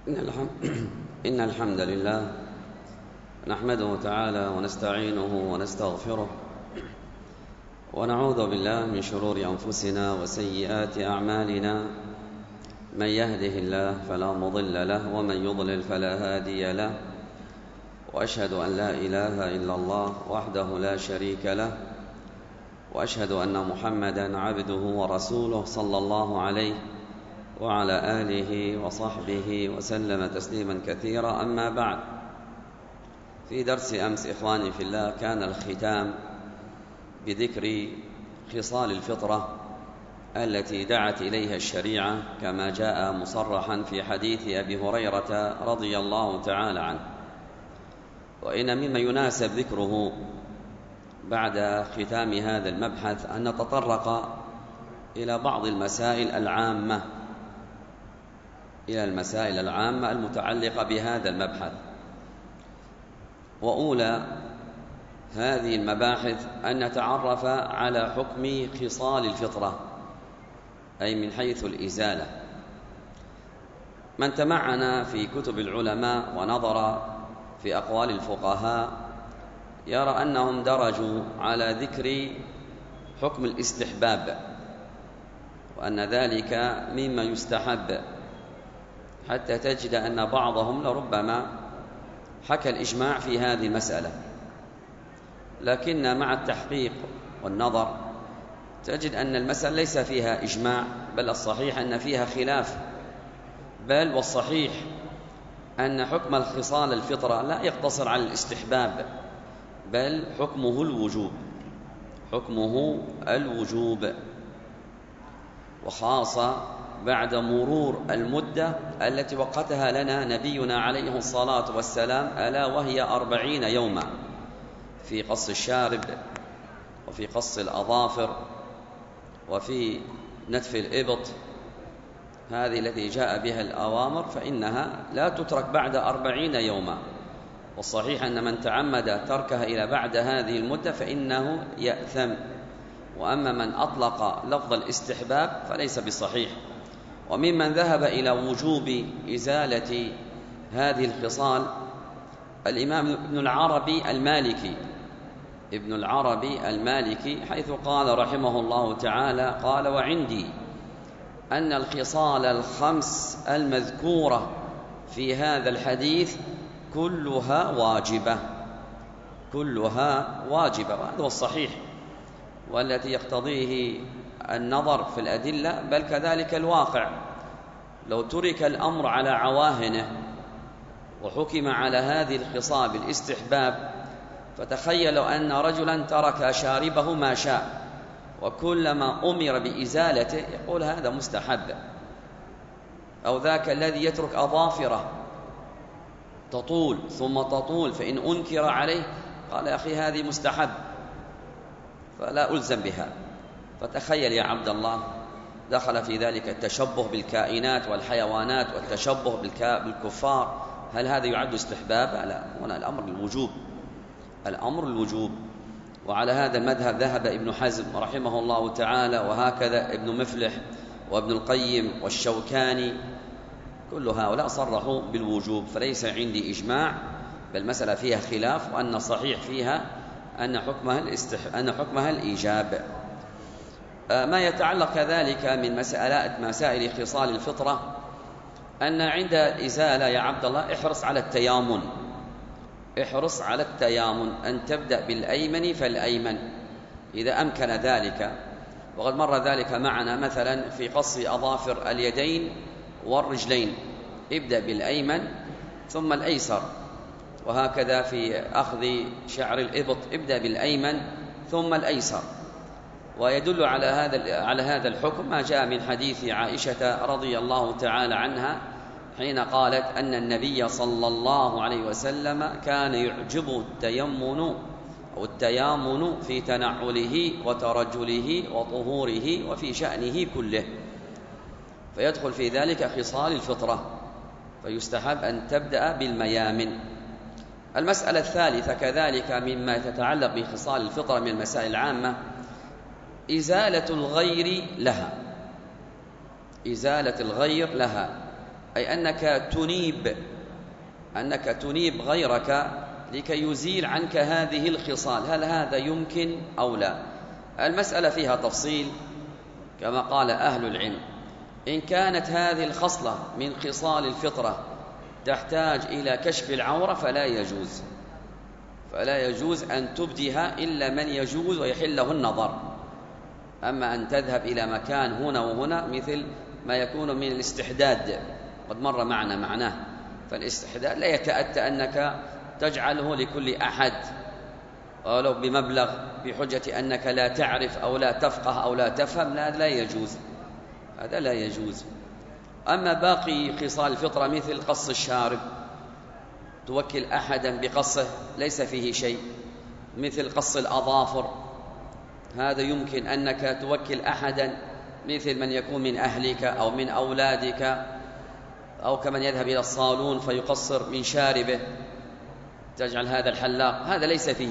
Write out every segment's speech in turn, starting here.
إن الحمد لله نحمده تعالى ونستعينه ونستغفره ونعوذ بالله من شرور أنفسنا وسيئات أعمالنا. من يهده الله فلا مضل له ومن يضلل فلا هادي له، وأشهد أن لا إله إلا الله وحده لا شريك له، وأشهد أن محمدًا عبده ورسوله صلى الله عليه وعلى آله وصحبه وسلم تسليما كثيرا. أما بعد، في درس أمس إخواني في الله كان الختام بذكر خصال الفطرة التي دعت إليها الشريعة كما جاء مصرحا في حديث أبي هريرة رضي الله تعالى عنه. وإن مما يناسب ذكره بعد ختام هذا المبحث أن نتطرق إلى بعض المسائل العامة المتعلقة بهذا المبحث. وأولى هذه المباحث أن نتعرف على حكم خصال الفطرة، أي من حيث الإزالة. من تمعن في كتب العلماء ونظر في أقوال الفقهاء يرى أنهم درجوا على ذكر حكم الاستحباب، وأن ذلك مما يستحب، حتى تجد أن بعضهم لربما حكى الإجماع في هذه المسألة، لكن مع التحقيق والنظر تجد أن المسألة ليس فيها إجماع، بل الصحيح أن فيها خلاف، بل والصحيح أن حكم الخصال الفطرة لا يقتصر على الاستحباب، بل حكمه الوجوب، وخاصة بعد مرور المدة التي وقتها لنا نبينا عليه الصلاة والسلام، ألا وهي 40 يوما في قص الشارب، وفي قص الأظافر، وفي نتف الإبط. هذه التي جاء بها الأوامر فإنها لا تترك بعد 40 يوما، والصحيح أن من تعمد تركها إلى بعد هذه المدة فإنه يأثم. وأما من أطلق لفظ الاستحباب فليس بصحيح. وممن ذهب إلى وجوب إزالة هذه الخصال الإمام ابن العربي المالكي، حيث قال رحمه الله تعالى: قال: وعندي أن الخصال الخمس المذكورة في هذا الحديث كلها واجبة. وهذا هو الصحيح، والتي يقتضيه النظر في الأدلة، بل كذلك الواقع. لو ترك الأمر على عواهنه وحكم على هذه الخصال بالاستحباب، فتخيلوا أن رجلا ترك شاربه ما شاء، وكلما أمر بإزالته يقول هذا مستحب، أو ذاك الذي يترك أظافره تطول ثم تطول، فإن أنكر عليه قال: يا أخي هذه مستحب فلا ألزم بها. فتخيل يا عبد الله، دخل في ذلك التشبه بالكائنات والحيوانات والتشبه بالكفار، هل هذا يعد استحباب؟ لا، هنا الأمر الوجوب. وعلى هذا المذهب ذهب ابن حزم رحمه الله تعالى، وهكذا ابن مفلح وابن القيم والشوكاني، كل هؤلاء صرحوا بالوجوب. فليس عندي إجماع، بل مسألة فيها خلاف، وأن الصحيح فيها أن حكمها الإيجاب. ما يتعلق كذلك من مسائل خصال الفطرة، أن عند الإزالة يا عبد الله احرص على التيامن، أن تبدأ بالأيمن فالأيمن إذا أمكن ذلك. وقد مر ذلك معنا مثلا في قص أظافر اليدين والرجلين، ابدأ بالأيمن ثم الأيسر، وهكذا في أخذ شعر الإبط ابدأ بالأيمن ثم الأيسر. ويدل على هذا الحكم ما جاء من حديث عائشة رضي الله تعالى عنها، حين قالت أن النبي صلى الله عليه وسلم كان يعجبه التيامن في تنعله وترجله وطهوره وفي شأنه كله، فيدخل في ذلك خصال الفطرة، فيستحب أن تبدأ بالميامن. المسألة الثالثة كذلك مما تتعلق بخصال الفطرة من المسائل العامة، إزالة الغير لها، أي أنك تنيب غيرك لكي يزيل عنك هذه الخصال. هل هذا يمكن أو لا؟ المسألة فيها تفصيل كما قال أهل العلم. إن كانت هذه الخصلة من خصال الفطرة تحتاج إلى كشف العورة فلا يجوز أن تبديها إلا من يجوز ويحله النظر. أما أن تذهب إلى مكان هنا وهنا مثل ما يكون من الاستحداد قد مر معنا معناه، فالاستحداد لا يتأتى أنك تجعله لكل أحد ولو بمبلغ بحجة أنك لا تعرف أو لا تفقه أو لا تفهم، لا يجوز، هذا لا يجوز. أما باقي خصال الفطرة مثل قص الشارب توكل أحدا بقصه ليس فيه شيء، مثل قص الأظافر هذا يمكن أنك توكل أحدا مثل من يكون من أهلك أو من أولادك، أو كمن يذهب إلى الصالون فيقصر من شاربه تجعل هذا الحلاق، هذا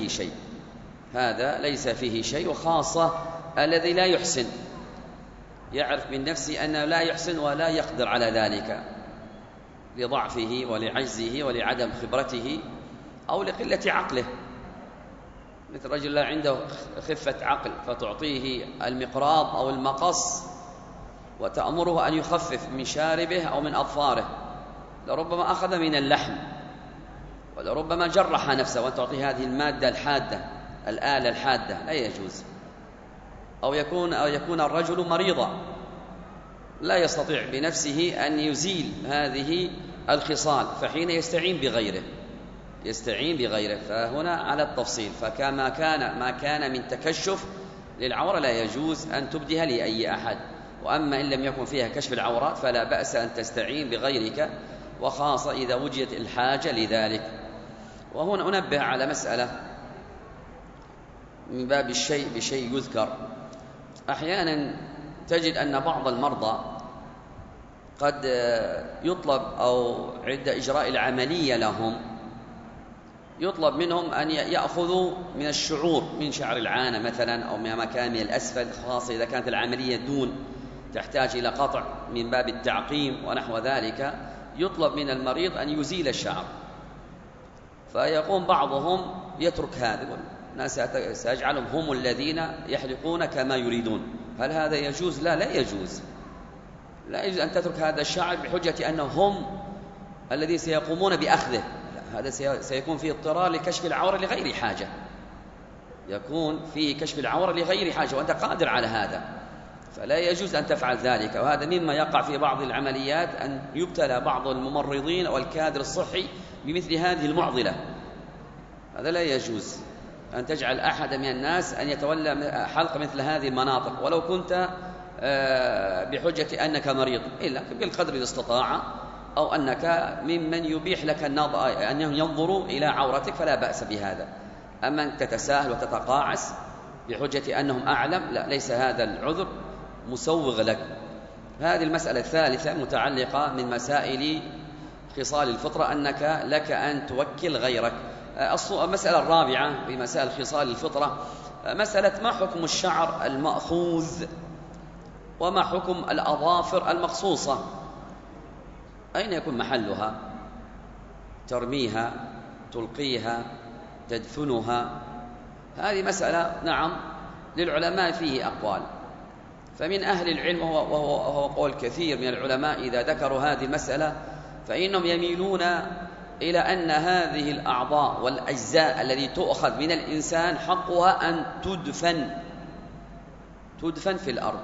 ليس فيه شيء. وخاصة الذي لا يحسن يعرف من نفسه أنه لا يحسن ولا يقدر على ذلك لضعفه ولعجزه ولعدم خبرته أو لقلة عقله، مثل رجل لا عنده خفة عقل فتعطيه المقراض أو المقص وتأمره أن يخفف من شاربه أو من أظفاره، لربما أخذ من اللحم ولربما جرح نفسه وأن تعطيه هذه المادة الحادة الآلة الحادة، لا يجوز. أو يكون الرجل مريضا لا يستطيع بنفسه أن يزيل هذه الخصال فحين يستعين بغيره، فهنا على التفصيل. فكما ما كان من تكشف للعورة لا يجوز أن تبديها لأي أحد، وأما إن لم يكن فيها كشف العورات فلا بأس أن تستعين بغيرك، وخاصة إذا وجدت الحاجة لذلك. وهنا أنبه على مسألة من باب الشيء بشيء يذكر. أحيانا تجد أن بعض المرضى قد يطلب أو عند إجراء العملية لهم يطلب منهم أن يأخذوا من الشعور من شعر العانة مثلا أو من مكان من الأسفل، خاصة إذا كانت العملية دون تحتاج إلى قطع من باب التعقيم ونحو ذلك، يطلب من المريض أن يزيل الشعر، فيقوم بعضهم يترك هذا الناس سيجعلهم هم الذين يحلقون كما يريدون. هل هذا يجوز؟ لا يجوز أن تترك هذا الشعر بحجة أنهم هم الذين سيقومون بأخذه، هذا سيكون فيه اضطرار لكشف العورة لغير حاجة، يكون فيه كشف العورة لغير حاجة وأنت قادر على هذا، فلا يجوز أن تفعل ذلك. وهذا مما يقع في بعض العمليات، أن يبتلى بعض الممرضين أو الكادر الصحي بمثل هذه المعضلة، هذا لا يجوز أن تجعل أحد من الناس أن يتولى حلق مثل هذه المناطق ولو كنت بحجة أنك مريض، إلا بالقدر الاستطاعة، أو أنك ممن يبيح لك النظر أنهم ينظروا إلى عورتك فلا بأس بهذا. أما أن تتساهل وتتقاعس بحجة أنهم أعلم، لا، ليس هذا العذر مسوغ لك. هذه المسألة الثالثة متعلقة من مسائل خصال الفطرة، أنك لك أن توكل غيرك. المسألة الرابعة في مسائل خصال الفطرة مسألة ما حكم الشعر المأخوذ وما حكم الأظافر المخصوصة، أين يكون محلها؟ ترميها، تلقيها، تدفنها؟ هذه مسألة نعم للعلماء فيه أقوال، فمن أهل العلم وهو قول كثير من العلماء إذا ذكروا هذه المسألة فإنهم يميلون إلى أن هذه الأعضاء والأجزاء التي تؤخذ من الإنسان حقها أن تدفن في الأرض.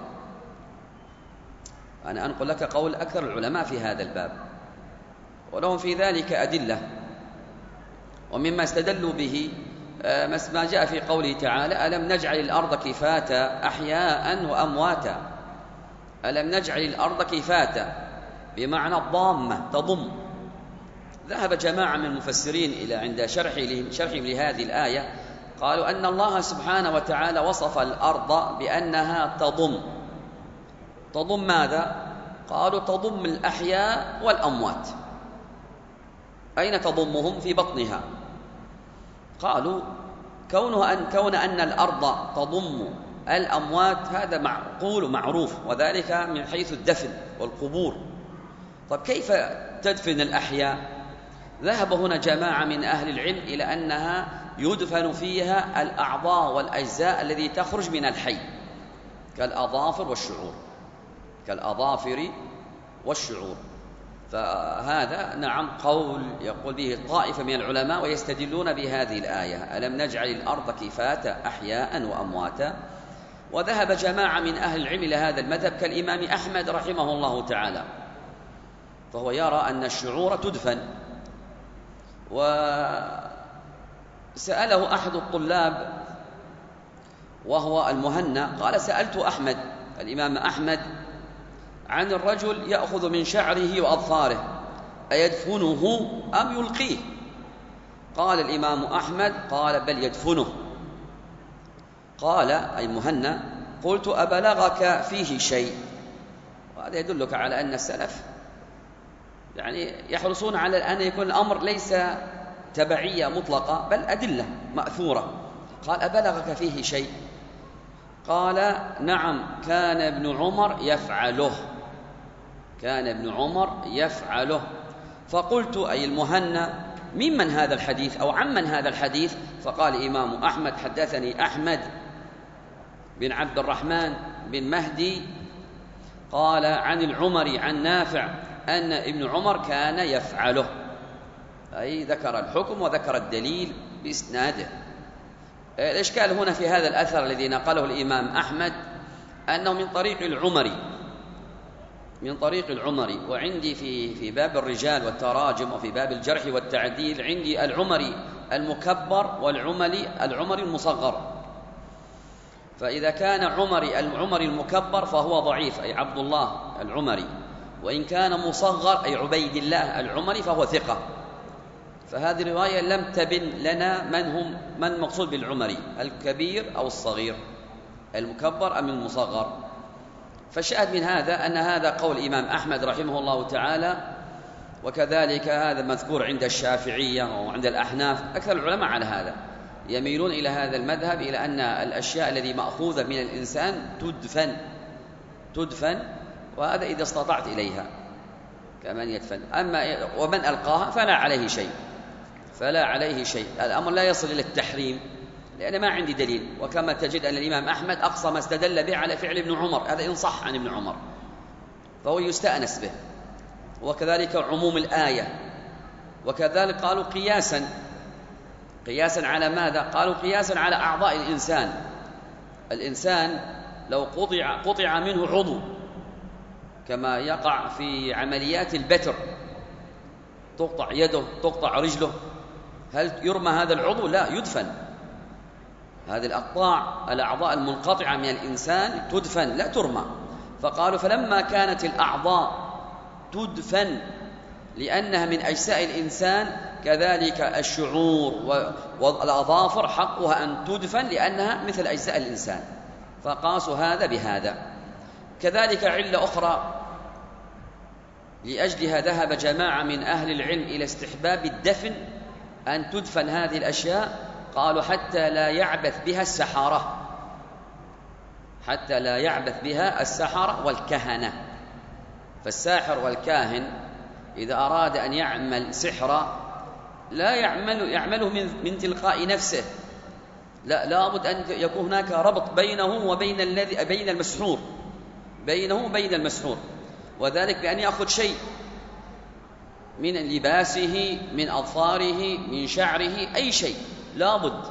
أنا أنقل لك قول أكثر العلماء في هذا الباب، ولهم في ذلك أدلة، ومما استدلوا به ما جاء في قوله تعالى: ألم نجعل الأرض كفاتا أحياء وأمواتا. ألم نجعل الأرض كفاتا بمعنى الضامة تضم. ذهب جماعة من المفسرين إلى عند شرحهم لهذه الآية قالوا أن الله سبحانه وتعالى وصف الأرض بأنها تضم ماذا؟ قالوا تضم الأحياء والأموات. أين تضمهم؟ في بطنها. قالوا كون أن الأرض تضم الأموات هذا معقول معروف، وذلك من حيث الدفن والقبور، طب كيف تدفن الأحياء؟ ذهب هنا جماعة من أهل العلم إلى أنها يدفن فيها الأعضاء والأجزاء التي تخرج من الحي كالأظافر والشعور، كالأظافر والشعور. فهذا نعم قول يقول به طائفة من العلماء، ويستدلون بهذه الآية: ألم نجعل الأرض كفاتا أحياء وأمواتا. وذهب جماعة من أهل العلم إلى هذا المذهب كالإمام أحمد رحمه الله تعالى، فهو يرى أن الشعور تدفن. وسأله أحد الطلاب وهو المهنا، قال: سألت أحمد الإمام أحمد عن الرجل يأخذ من شعره وأظفاره أيدفنه أم يلقيه؟ قال الإمام أحمد: قال: بل يدفنه. قال أي مهنا: قلت: أبلغك فيه شيء؟ وهذا يدلك على أن السلف يعني يحرصون على أن يكون الأمر ليس تبعية مطلقة بل أدلة مأثورة. قال: أبلغك فيه شيء؟ قال: نعم، كان ابن عمر يفعله، كان ابن عمر يفعله. فقلت أي المهنا: ممن هذا الحديث أو عمن هذا الحديث؟ فقال الإمام أحمد: حدثني أحمد بن عبد الرحمن بن مهدي قال عن العمري عن نافع أن ابن عمر كان يفعله، أي ذكر الحكم وذكر الدليل بإسناده. الإشكال هنا في هذا الأثر الذي نقله الإمام أحمد أنه من طريق العمري، من طريق العمري. وعندي في باب الرجال والتراجم وفي باب الجرح والتعديل عندي العمري المكبر والعمري المصغر. فإذا كان العمري المكبر فهو ضعيف، أي عبد الله العمري، وإن كان مصغر أي عبيد الله العمري فهو ثقة. فهذه الرواية لم تبن لنا من المقصود بالعمري، الكبير أو الصغير، المكبر أم المصغر. فالشاهد من هذا أن هذا قول الإمام أحمد رحمه الله تعالى، وكذلك هذا مذكور عند الشافعية وعند الأحناف. أكثر العلماء على هذا يميلون إلى هذا المذهب، إلى أن الأشياء التي مأخوذة من الإنسان تدفن، وهذا إذا استطعت إليها كمن يدفن. أما ومن ألقاها فلا عليه شيء. الأمر لا يصل إلى التحريم لأن ما عندي دليل. وكما تجد أن الإمام أحمد أقصى ما استدل به على فعل ابن عمر، هذا إن صح عن ابن عمر فهو يستأنس به. وكذلك عموم الآية. وكذلك قالوا قياسا على ماذا؟ قالوا قياسا على أعضاء الإنسان لو قطع منه عضو كما يقع في عمليات البتر، تقطع يده تقطع رجله، هل يرمى هذا العضو؟ لا، يدفن. هذه الأعضاء المنقطعة من الإنسان تدفن لا ترمى. فقالوا فلما كانت الأعضاء تدفن لأنها من أجزاء الإنسان، كذلك الشعور والأظافر حقها أن تدفن لأنها مثل أجزاء الإنسان. فقاسوا هذا بهذا. كذلك علة أخرى لأجلها ذهب جماعة من أهل العلم إلى استحباب الدفن، أن تدفن هذه الأشياء. قالوا حتى لا يعبث بها السحرة والكهنة. فالساحر والكاهن إذا أراد أن يعمل سحرا لا يعمله من تلقاء نفسه، لا بد أن يكون هناك ربط بينه وبين بين المسحور، وذلك بأن يأخذ شيء من لباسه، من أظفاره، من شعره، أي شيء لا بد.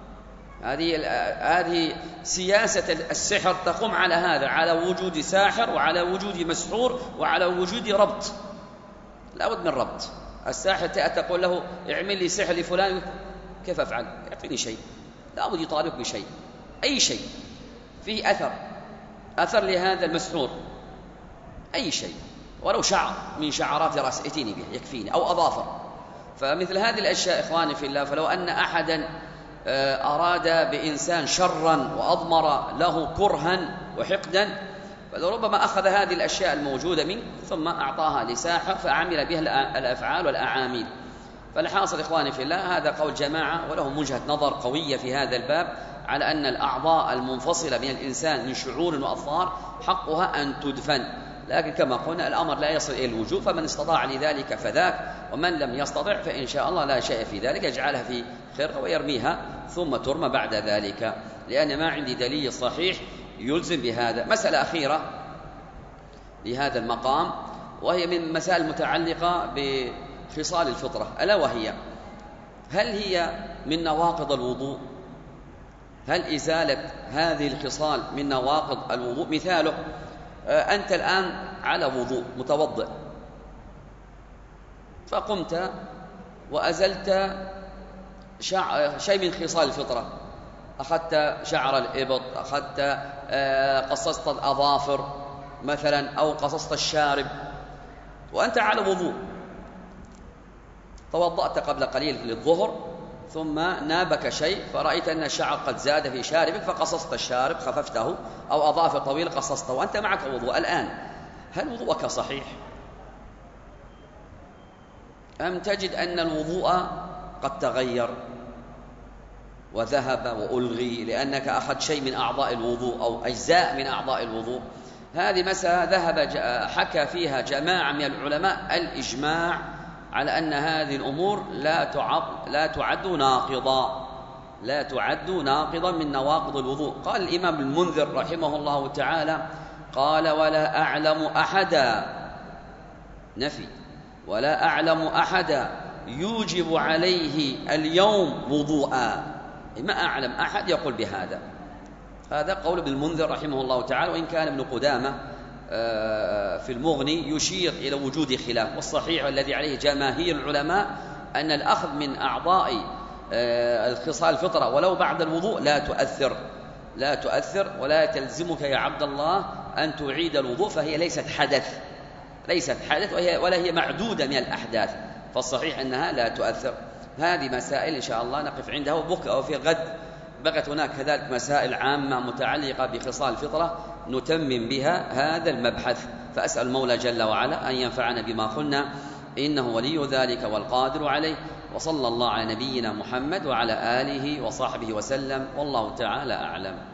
هذه سياسة السحر تقوم على هذا، على وجود ساحر وعلى وجود مسحور وعلى وجود ربط. لا بد من ربط. الساحر تقول له اعمل لي سحر لفلان، كيف أفعل؟ يعطيني شيء، لا بد يطالبك بشيء، أي شيء فيه أثر لهذا المسحور، أي شيء ولو شعر من شعرات رأس ائتيني به يكفيني، أو أظافر. فمثل هذه الأشياء إخواني في الله، فلو أن أحدا أراد بإنسان شرا وأضمر له كرها وحقدا، فلربما أخذ هذه الأشياء الموجودة منه ثم أعطاها لساحر فعمل بها الأفعال والأعامل. فالحاصل إخواني في الله هذا قول جماعة ولهم وجهة نظر قوية في هذا الباب، على أن الأعضاء المنفصلة من الإنسان من شعور وأظفار حقها أن تدفن. لكن كما قلنا الأمر لا يصل إلى الوجوب، فمن استطاع لذلك فذاك، ومن لم يستطع فإن شاء الله لا شيء في ذلك، يجعلها في خرقة ويرميها ثم ترمى بعد ذلك، لأن ما عندي دليل صحيح يلزم بهذا. مسألة أخيرة لهذا المقام، وهي من مسائل المتعلقة بخصال الفطرة، ألا وهي: هل هي من نواقض الوضوء؟ هل إزالة هذه الخصال من نواقض الوضوء؟ مثاله: أنت الآن على وضوء متوضئ، فقمت وأزلت شيء من خصال الفطرة، أخذت شعر الإبط، أخذت قصصت الأظافر مثلا، أو قصصت الشارب، وأنت على وضوء، توضأت قبل قليل للظهر، ثم نابك شيء فرأيت أن الشعر قد زاد في شاربك فقصصت الشارب خففته، أو أظافر طويل قصصته، وأنت معك وضوء الآن، هل وضوءك صحيح؟ أم تجد أن الوضوء قد تغير وذهب وألغي لأنك أخذت شيء من أعضاء الوضوء أو أجزاء من أعضاء الوضوء؟ هذه مسألة حكى فيها جماعة من العلماء الإجماع على أن هذه الأمور لا تعد ناقضا من نواقض الوضوء. قال الإمام المنذر رحمه الله تعالى: قال: ولا أعلم أحدا، نفي، ولا أعلم أحدا يوجب عليه اليوم وضوءا، ما أعلم أحد يقول بهذا. هذا قول ابن المنذر رحمه الله تعالى، وإن كان ابن قدامة في المغني يشير إلى وجود خلاف، والصحيح الذي عليه جماهير العلماء أن الأخذ من أعضاء الخصال الفطرة ولو بعد الوضوء لا تؤثر ولا تلزمك يا عبد الله أن تعيد الوضوء، فهي ليست حدث ولا هي معدودة من الأحداث، فالصحيح أنها لا تؤثر. هذه مسائل إن شاء الله نقف عندها، وبكرة وفي غد بقت هناك كذلك مسائل عامة متعلقة بخصال الفطرة نتمم بها هذا المبحث. فأسأل المولى جل وعلا أن ينفعنا بما قلنا، إنه ولي ذلك والقادر عليه. وصلى الله على نبينا محمد وعلى آله وصحبه وسلم، والله تعالى أعلم.